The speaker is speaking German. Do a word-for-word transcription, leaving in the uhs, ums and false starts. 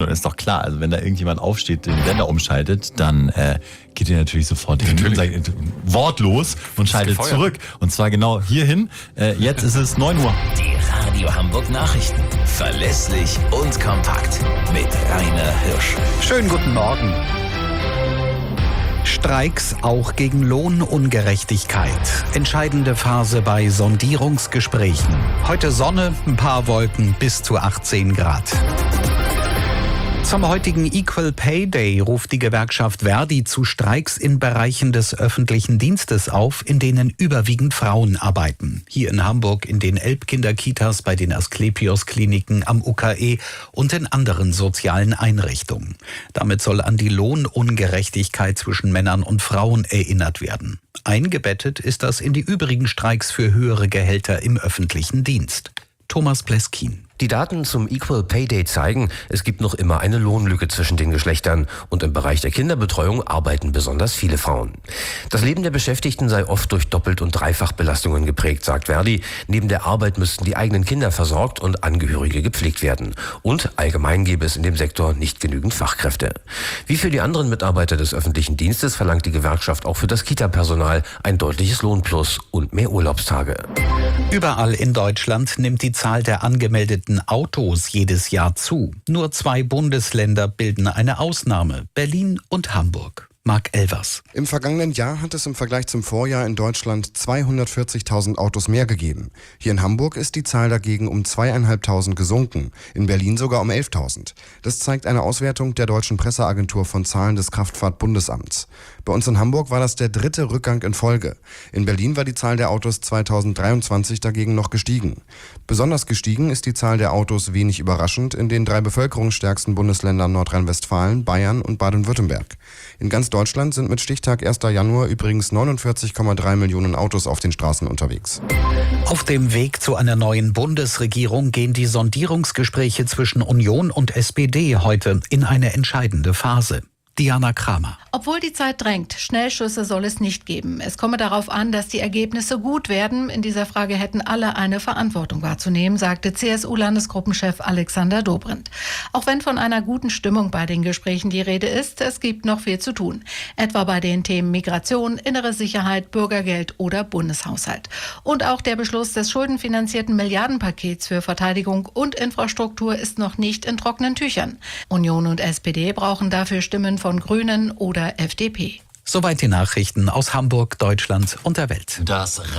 Und ist doch klar, also wenn da irgendjemand aufsteht, den Sender umschaltet, dann äh, geht ihr natürlich sofort hin und sagt, wortlos und schaltet gefeuert. zurück. Und zwar genau hierhin. Äh, jetzt ist es neun Uhr. Die Radio Hamburg Nachrichten. Verlässlich und kompakt. Mit Rainer Hirsch. Schönen guten Morgen. Streiks auch gegen Lohnungerechtigkeit. Entscheidende Phase bei Sondierungsgesprächen. Heute Sonne, ein paar Wolken bis zu achtzehn Grad. Zum heutigen Equal Pay Day ruft die Gewerkschaft Verdi zu Streiks in Bereichen des öffentlichen Dienstes auf, in denen überwiegend Frauen arbeiten. Hier in Hamburg in den Elbkinderkitas, bei den Asklepios-Kliniken, am U K E und in anderen sozialen Einrichtungen. Damit soll an die Lohnungerechtigkeit zwischen Männern und Frauen erinnert werden. Eingebettet ist das in die übrigen Streiks für höhere Gehälter im öffentlichen Dienst. Thomas Pleskin. Die Daten zum Equal Pay Day zeigen, es gibt noch immer eine Lohnlücke zwischen den Geschlechtern und im Bereich der Kinderbetreuung arbeiten besonders viele Frauen. Das Leben der Beschäftigten sei oft durch Doppelt- und Dreifachbelastungen geprägt, sagt Verdi. Neben der Arbeit müssten die eigenen Kinder versorgt und Angehörige gepflegt werden. Und allgemein gäbe es in dem Sektor nicht genügend Fachkräfte. Wie für die anderen Mitarbeiter des öffentlichen Dienstes verlangt die Gewerkschaft auch für das Kita-Personal ein deutliches Lohnplus und mehr Urlaubstage. Überall in Deutschland nimmt die Zahl der angemeldeten Autos jedes Jahr zu. Nur zwei Bundesländer bilden eine Ausnahme: Berlin und Hamburg. Marc Elvers. Im vergangenen Jahr hat es im Vergleich zum Vorjahr in Deutschland zweihundertvierzigtausend Autos mehr gegeben. Hier in Hamburg ist die Zahl dagegen um zweieinhalbtausend gesunken, in Berlin sogar um elftausend. Das zeigt eine Auswertung der deutschen Presseagentur von Zahlen des Kraftfahrtbundesamts. Bei uns in Hamburg war das der dritte Rückgang in Folge. In Berlin war die Zahl der Autos zweitausenddreiundzwanzig dagegen noch gestiegen. Besonders gestiegen ist die Zahl der Autos, wenig überraschend, in den drei bevölkerungsstärksten Bundesländern Nordrhein-Westfalen, Bayern und Baden-Württemberg. In ganz Deutschland sind mit Stichtag erster Januar übrigens neunundvierzig Komma drei Millionen Autos auf den Straßen unterwegs. Auf dem Weg zu einer neuen Bundesregierung gehen die Sondierungsgespräche zwischen Union und S P D heute in eine entscheidende Phase. Diana Kramer. Obwohl die Zeit drängt, Schnellschüsse soll es nicht geben. Es komme darauf an, dass die Ergebnisse gut werden. In dieser Frage hätten alle eine Verantwortung wahrzunehmen, sagte C S U-Landesgruppenchef Alexander Dobrindt. Auch wenn von einer guten Stimmung bei den Gesprächen die Rede ist, es gibt noch viel zu tun. Etwa bei den Themen Migration, innere Sicherheit, Bürgergeld oder Bundeshaushalt. Und auch der Beschluss des schuldenfinanzierten Milliardenpakets für Verteidigung und Infrastruktur ist noch nicht in trockenen Tüchern. Union und S P D brauchen dafür Stimmen von von Grünen oder F D P. Soweit die Nachrichten aus Hamburg, Deutschland und der Welt. Das